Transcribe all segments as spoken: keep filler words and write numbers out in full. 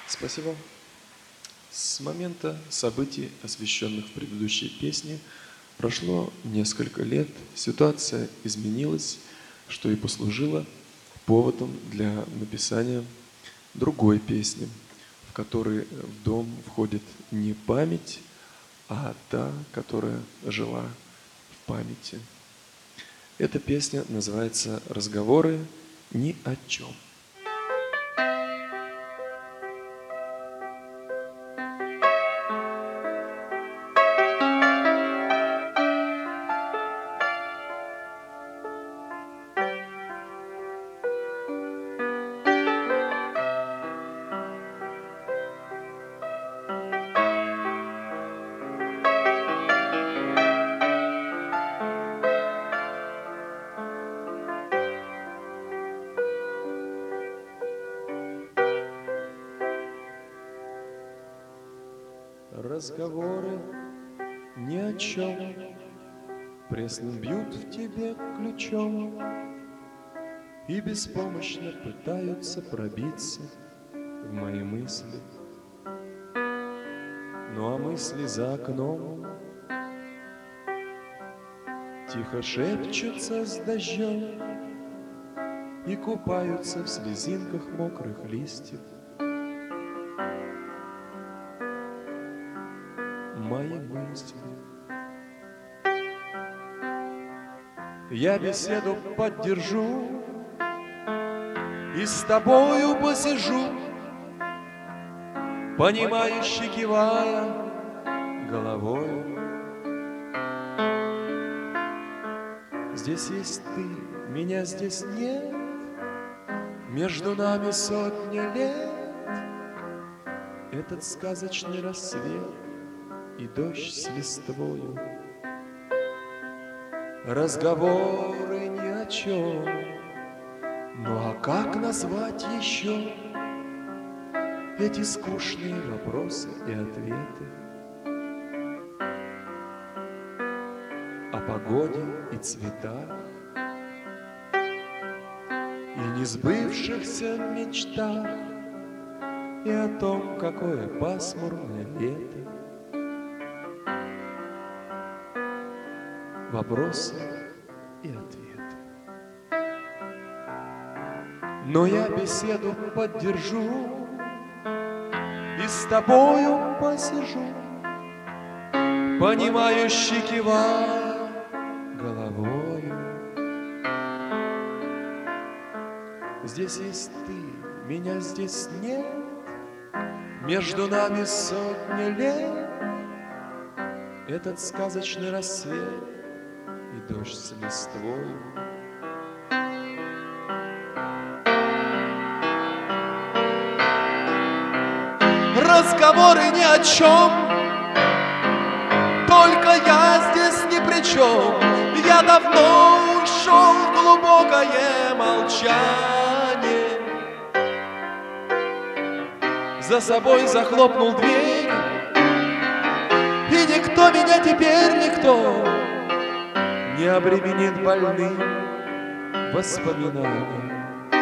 Спасибо. С момента событий, освещенных в предыдущей песне, прошло несколько лет, ситуация изменилась, что и послужило поводом для написания другой песни, в которой в дом входит не память, а та, которая жила в памяти. Эта песня называется «Разговоры ни о чем». Разговоры ни о чем, пресным бьют в тебе ключом и беспомощно пытаются пробиться в мои мысли. Ну а мысли за окном тихо шепчутся с дождем и купаются в слезинках мокрых листьев. Мои мысли. Я беседу поддержу и с тобою посижу, понимающе кивая головой. Здесь есть ты, меня здесь нет, между нами сотня лет. Этот сказочный рассвет и дождь с листвою, разговоры ни о чем. Ну а как назвать еще эти скучные вопросы и ответы о погоде и цветах и несбывшихся мечтах и о том, какое пасмурное лето. Вопросы и ответы. Но я беседу поддержу и с тобою посижу, понимающе кивая головою. Здесь есть ты, меня здесь нет, между нами сотня лет. Этот сказочный рассвет и дождь с листвой. Разговоры ни о чем, только я здесь ни при чем. Я давно ушел в глубокое молчание, за собой захлопнул дверь, и никто меня теперь, никто не обременит больным воспоминанием.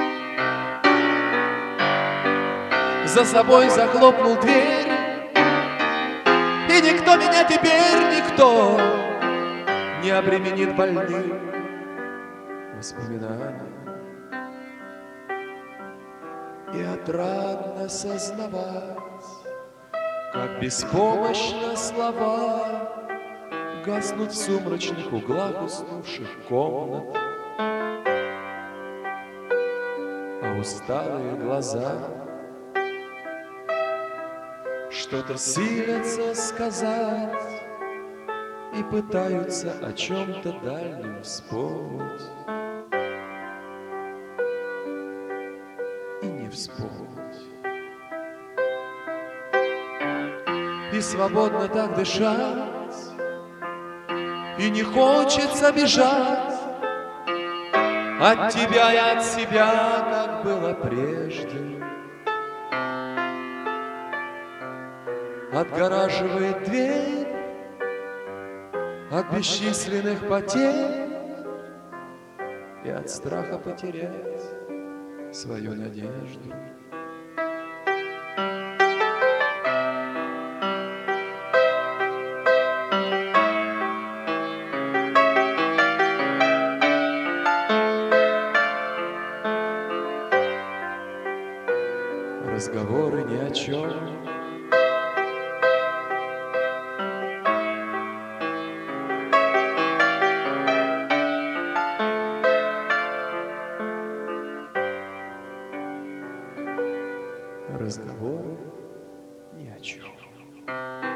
За собой захлопнул дверь, и никто меня теперь, никто не обременит больным воспоминанием. И отрадно сознавать, как беспомощно слова гаснут в сумрачных углах уснувших комнат, а усталые глаза что-то силятся сказать и пытаются о чем-то дальнем вспомнить и не вспомнить. И свободно так дышать, и не хочется бежать от тебя и от себя, как было прежде. Отгораживает дверь от бесчисленных потерь и от страха потерять свою надежду. разговоры ни о чем. Разговоры ни о чем.